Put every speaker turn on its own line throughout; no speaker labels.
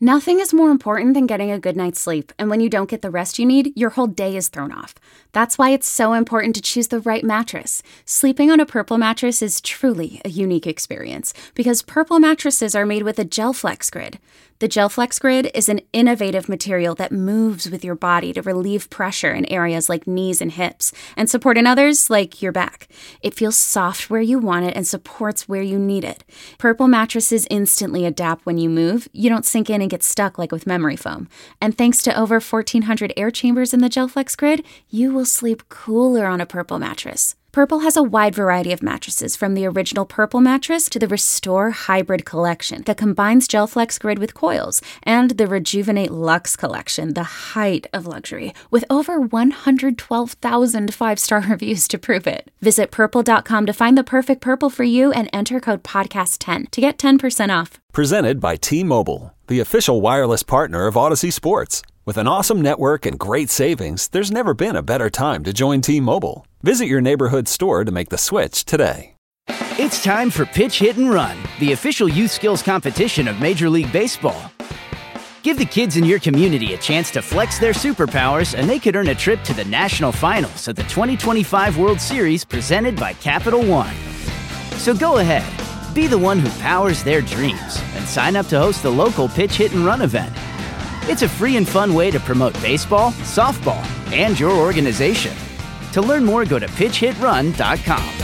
Nothing is more important than getting a good night's sleep, and when you don't get the rest you need, your whole day is thrown off. That's why it's so important to choose the right mattress. Sleeping on a Purple mattress is truly a unique experience because Purple mattresses are made with a GelFlex Grid. The GelFlex Grid is an innovative material that moves with your body to relieve pressure in areas like knees and hips and support in others like your back. It feels soft where you want it and supports where you need it. Purple mattresses instantly adapt when you move. You don't sink in and get stuck like with memory foam. And thanks to over 1,400 air chambers in the GelFlex Grid, you will sleep cooler on a Purple mattress. Purple has a wide variety of mattresses, from the original Purple mattress to the Restore Hybrid collection that combines GelFlex Grid with coils, and the Rejuvenate Luxe collection, the height of luxury, with over 112,000 five-star reviews to prove it. Visit purple.com to find the perfect Purple for you and enter code podcast10 to get 10% off.
Presented by T-Mobile, the official wireless partner of Odyssey Sports. With an awesome network and great savings, there's never been a better time to join T-Mobile. Visit your neighborhood store to make the switch today.
It's time for Pitch, Hit, and Run, the official youth skills competition of Major League Baseball. Give the kids in your community a chance to flex their superpowers, and they could earn a trip to the national finals of the 2025 World Series presented by Capital One. So go ahead, be the one who powers their dreams, and sign up to host the local Pitch, Hit, and Run event. It's a free and fun way to promote baseball, softball, and your organization. To learn more, go to pitchhitrun.com.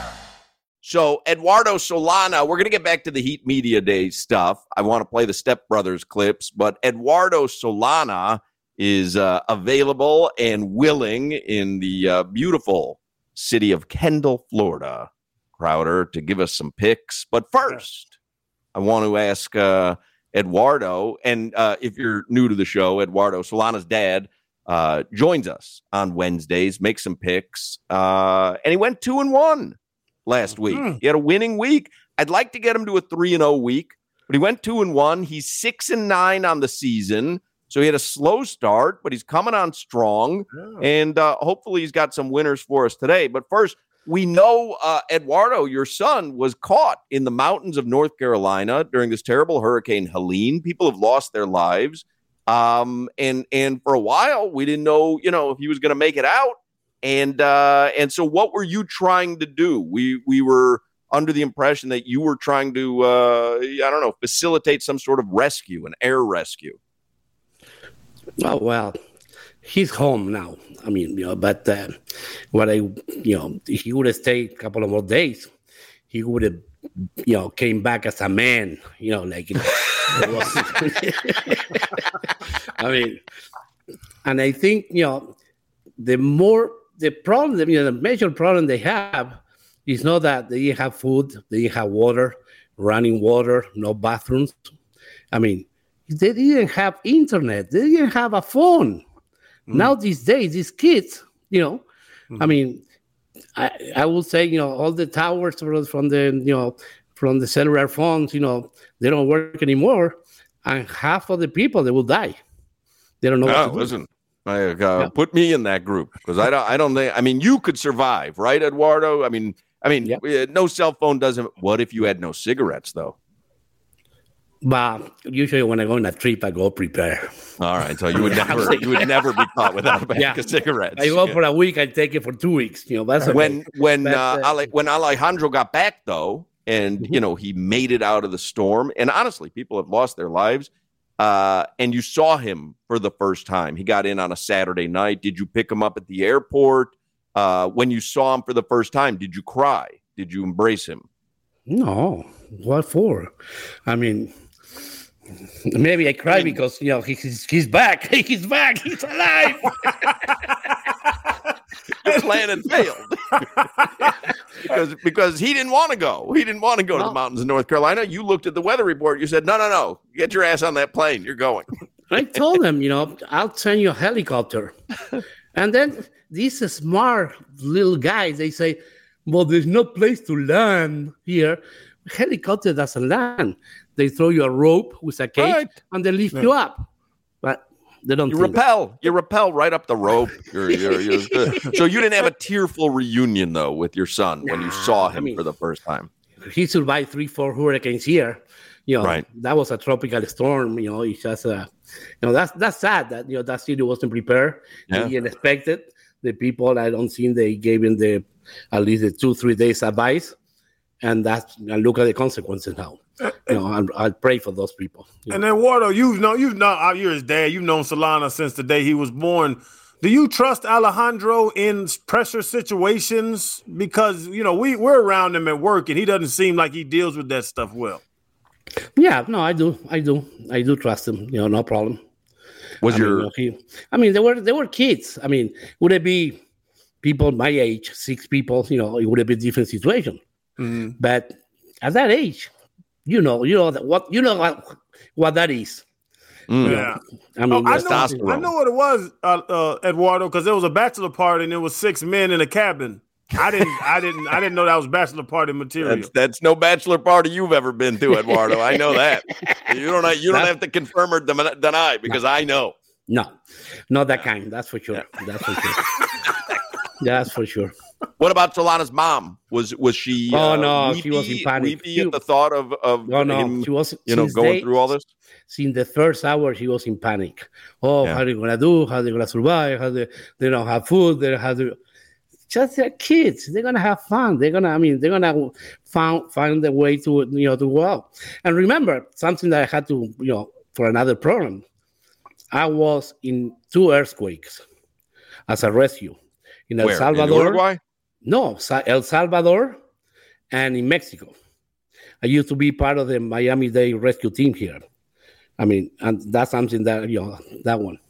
So, Eduardo Solana, we're going to get back to the Heat Media Day stuff. I want to play the Step Brothers clips, but Eduardo Solana is available and willing in the beautiful city of Kendall, Florida, Crowder, to give us some picks. But first, I want to ask Eduardo, and if you're new to the show, Eduardo Solana's dad joins us on Wednesdays, makes some picks, and he went 2-1 last week. He had a winning week. I'd like to get him to a 3-0 week, but he went 2-1. He's 6-9 on the season, so he had a slow start, but he's coming on strong, and hopefully he's got some winners for us today. But first, we know, Eduardo, your son was caught in the mountains of North Carolina during this terrible Hurricane Helene. People have lost their lives. And for a while, we didn't know, if he was going to make it out. And so what were you trying to do? We were under the impression that you were trying to, facilitate some sort of rescue, an air rescue.
Oh, well, he's home now. I mean, but if he would have stayed a couple of more days, he would have, came back as a man, I mean, and I think, the major problem they have is not that they didn't have food, they didn't have water, running water, no bathrooms. I mean, they didn't have internet, they didn't have a phone. Now these days, these kids, I mean, I will say, all the towers from the cellular phones, they don't work anymore, and half of the people, they will die. They don't know what to do.
Listen, put me in that group, because I don't think. I mean, you could survive, right, Eduardo? I mean, no cell phone doesn't. What if you had no cigarettes, though?
But usually when I go on a trip, I go prepare.
All right, so you would never be caught without a pack of cigarettes.
I go for a week, I take it for 2 weeks. That's okay.
When Alejandro got back, though, and he made it out of the storm, and honestly, people have lost their lives. And you saw him for the first time. He got in on a Saturday night. Did you pick him up at the airport? When you saw him for the first time, did you cry? Did you embrace him?
No. What for? I mean, maybe I cry because, he's back. He's back. He's alive.
Your plan had failed. because he didn't want to go. He didn't want to go to the mountains of North Carolina. You looked at the weather report. You said, no. Get your ass on that plane. You're going.
I told him, I'll send you a helicopter. And then these smart little guys, they say, well, there's no place to land here. Helicopter doesn't land. They throw you a rope with a cage and they lift you up. But they don't.
You rappel right up the rope. You're good. So you didn't have a tearful reunion though with your son when you saw him for the first time.
He survived 3-4 hurricanes here.
Right.
That was a tropical storm. It's just that's sad that that city wasn't prepared.
Yeah.
They didn't expect it. The people, I don't think they gave him at least the 2-3 days advice, and look at the consequences now. I'll pray for those people.
And then Wardo, you're his dad. You've known Solana since the day he was born. Do you trust Alejandro in pressure situations? Because we're around him at work, and he doesn't seem like he deals with that stuff well.
Yeah, no, I do trust him. No problem. They were kids. Would it be people my age, 6 people? It would have been a different situation.
Mm-hmm.
But at that age, what that is.
Yeah, I know what it was, Eduardo, because there was a bachelor party and there was 6 men in a cabin. I didn't know that was bachelor party material.
That's no bachelor party you've ever been to, Eduardo. I know that. You don't have to confirm or deny because I know.
No, not that kind. That's for sure. Yeah. That's for sure. That's for sure.
What about Solana's mom? Was she?
Oh no,
weepy,
she was in panic.
Weepy at the thought of him,
she was.
Going through all this.
Since the first hour, she was in panic. How are they gonna do? How are they gonna survive? They don't have food. They have to. Just their kids. They're gonna have fun. They're gonna find a way to to go out. And remember something that I had to for another program. I was in 2 earthquakes as a rescue in El Salvador.
In Uruguay?
No, El Salvador and in Mexico. I used to be part of the Miami-Dade rescue team here. And that's something that that one.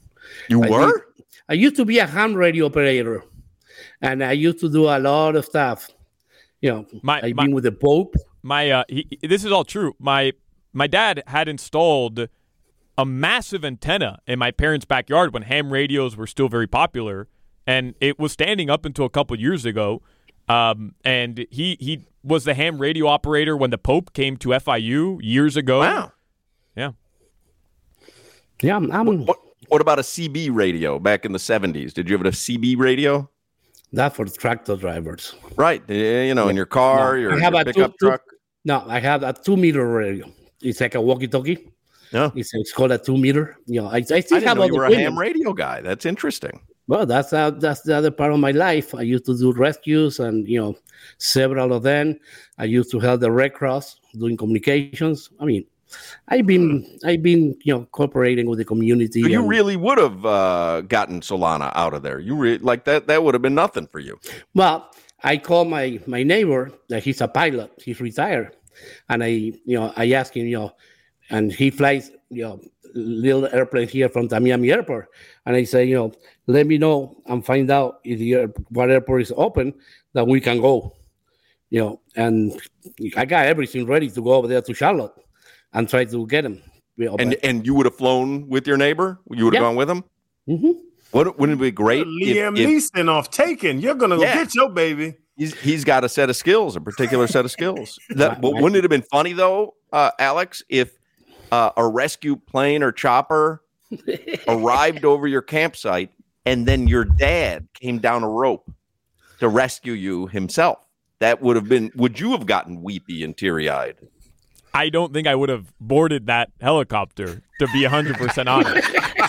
I used to be a ham radio operator. And I used to do a lot of stuff. I've been with the Pope.
This is all true. My dad had installed a massive antenna in my parents' backyard when ham radios were still very popular, and it was standing up until a couple years ago. And he was the ham radio operator when the Pope came to FIU years ago.
Wow.
Yeah.
Yeah.
What about a CB radio back in the 70s? Did you have a CB radio?
That for tractor drivers.
Right. In your car, your pickup truck.
No, I have a 2-meter radio. It's like a walkie-talkie.
Yeah.
It's called a 2-meter. I still
I didn't know you were a ham radio guy. That's interesting.
Well, that's the other part of my life. I used to do rescues and, several of them. I used to help the Red Cross doing communications. I've been cooperating with the community.
So you really would have gotten Solana out of there. You that would have been nothing for you.
Well, I called my neighbor that he's a pilot. He's retired, and I asked him, and he flies little airplane here from the Miami airport, and I say, let me know and find out if what airport is open that we can go. And I got everything ready to go over there to Charlotte and try to get him.
And you would have flown with your neighbor? You would have gone with him?
Mm-hmm.
Wouldn't it be great?
Liam Neeson off Taken. You're going to go get your baby.
He's got a set of skills, a particular set of skills. Wouldn't it have been funny, though, Alex, if a rescue plane or chopper arrived over your campsite and then your dad came down a rope to rescue you himself? That would have been – would you have gotten weepy and teary-eyed?
I don't think I would have boarded that helicopter, to be 100% honest.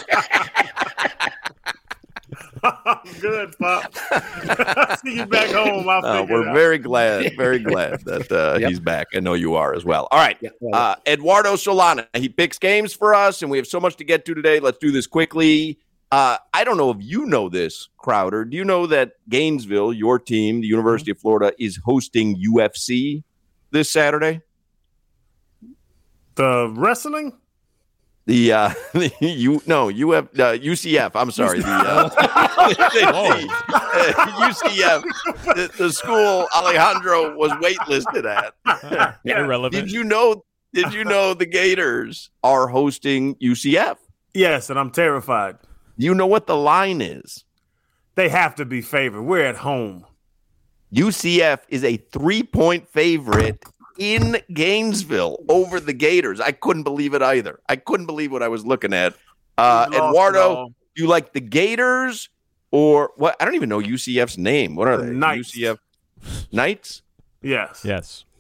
Good, Pop. See you back home.
We're very glad that he's back. I know you are as well. All right. Eduardo Solana, he picks games for us, and we have so much to get to today. Let's do this quickly. I don't know if you know this, Crowder. Do you know that Gainesville, your team, the University of Florida, is hosting UFC this Saturday?
The wrestling?
UCF. I'm sorry. UCF. The school Alejandro was waitlisted at.
Irrelevant.
Did you know the Gators are hosting UCF?
Yes, and I'm terrified.
You know what the line is?
They have to be favored. We're at home.
UCF is a 3-point favorite in Gainesville over the Gators. I couldn't believe it either. I couldn't believe what I was looking at. Eduardo, do you like the Gators or what? I don't even know UCF's name. What are they?
Knights.
UCF Knights?
Yes.
Yes.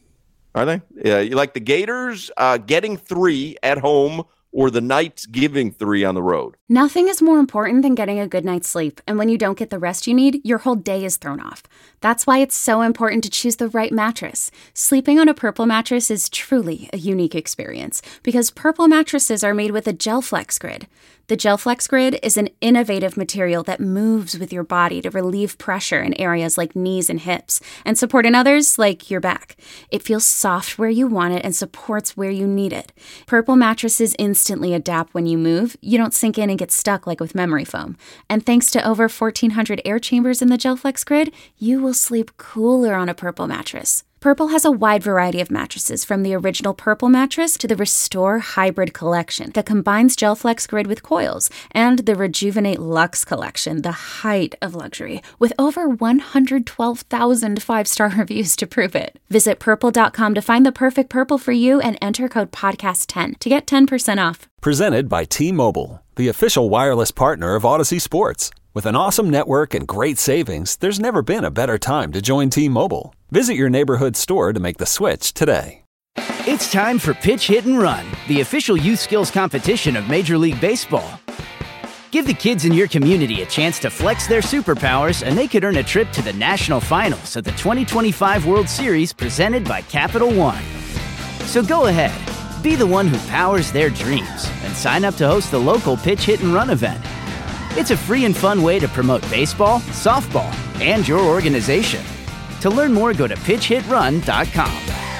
Are they? You like the Gators getting 3 at home or the Knights giving 3 on the road?
Nothing is more important than getting a good night's sleep, and when you don't get the rest you need, your whole day is thrown off. That's why it's so important to choose the right mattress. Sleeping on a Purple mattress is truly a unique experience because Purple mattresses are made with a GelFlex Grid. The GelFlex Grid is an innovative material that moves with your body to relieve pressure in areas like knees and hips and support in others like your back. It feels soft where you want it and supports where you need it. Purple mattresses instantly adapt when you move. You don't sink in and get stuck like with memory foam. And thanks to over 1,400 air chambers in the GelFlex Grid, you will sleep cooler on a Purple mattress. Purple has a wide variety of mattresses, from the original Purple mattress to the Restore Hybrid collection that combines GelFlex Grid with coils, and the Rejuvenate Luxe collection, the height of luxury, with over 112,000 five-star reviews to prove it. Visit Purple.com to find the perfect Purple for you and enter code PODCAST10 to get 10% off.
Presented by T-Mobile, the official wireless partner of Odyssey Sports. With an awesome network and great savings, there's never been a better time to join T-Mobile. Visit your neighborhood store to make the switch today.
It's time for Pitch, Hit, and Run, the official youth skills competition of Major League Baseball. Give the kids in your community a chance to flex their superpowers, and they could earn a trip to the national finals of the 2025 World Series presented by Capital One. So go ahead, be the one who powers their dreams, and sign up to host the local Pitch, Hit, and Run event. It's a free and fun way to promote baseball, softball, and your organization. To learn more, go to pitchhitrun.com.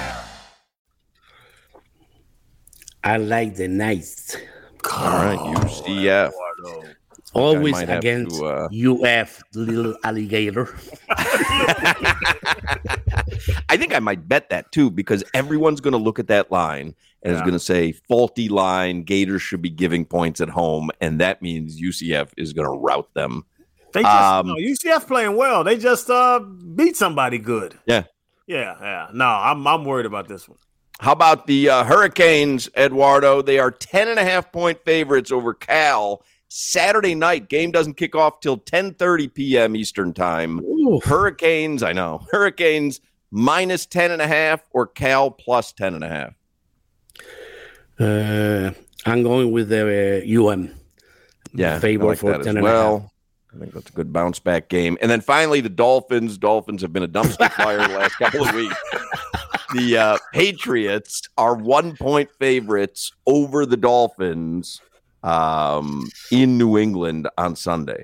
I like the Knights.
All right, UCF.
Always against UF, little alligator.
I think I might bet that, too, because everyone's going to look at that line and is going to say, faulty line, Gators should be giving points at home, and that means UCF is going to rout them.
They just UCF playing well. They just beat somebody good.
Yeah.
No, I'm worried about this one.
How about the Hurricanes, Eduardo? They are 10.5-point favorites over Cal. Saturday night, game doesn't kick off till 10:30 p.m. Eastern time.
Ooh.
Hurricanes minus 10.5 or Cal plus 10.5.
I'm going with the UM.
Yeah,
favor
like
for
that
10
as well. I think that's a good bounce back game. And then finally, the Dolphins. Dolphins have been a dumpster fire the last couple of weeks. The Patriots are 1-point favorites over the Dolphins in New England on Sunday.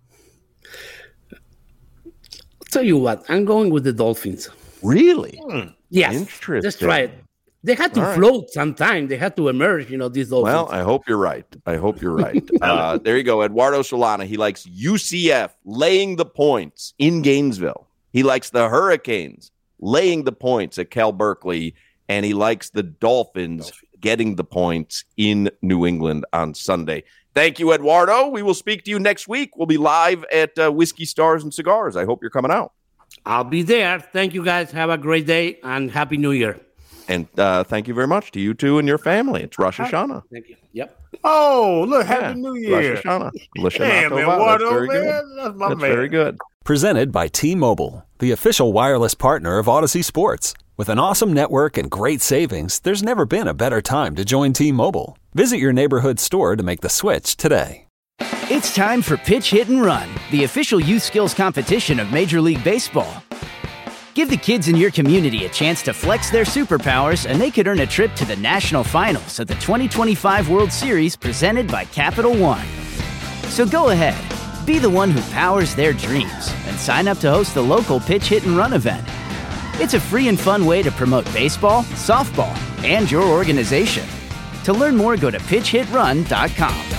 I'll tell you what, I'm going with the Dolphins.
Really?
Yes.
Interesting.
Just try it. They had to float sometime. They had to emerge, these Dolphins.
Well, I hope you're right. There you go. Eduardo Solana. He likes UCF laying the points in Gainesville. He likes the Hurricanes laying the points at Cal Berkeley. And he likes the Dolphins getting the points in New England on Sunday. Thank you, Eduardo. We will speak to you next week. We'll be live at Whiskey Stars and Cigars. I hope you're coming out.
I'll be there. Thank you, guys. Have a great day and Happy New Year.
And thank you very much to you two and your family. It's Rosh Hashanah.
Thank you. Yep.
Oh, look, Happy New Year.
Rosh Hashanah.
Damn, Eduardo, man. That's my man.
Very good.
Presented by T-Mobile, the official wireless partner of Odyssey Sports. With an awesome network and great savings, there's never been a better time to join T-Mobile. Visit your neighborhood store to make the switch today.
It's time for Pitch, Hit, and Run, the official youth skills competition of Major League Baseball. Give the kids in your community a chance to flex their superpowers, and they could earn a trip to the national finals of the 2025 World Series presented by Capital One. So go ahead, be the one who powers their dreams, and sign up to host the local Pitch, Hit, and Run event. It's a free and fun way to promote baseball, softball, and your organization. To learn more, go to pitchhitrun.com.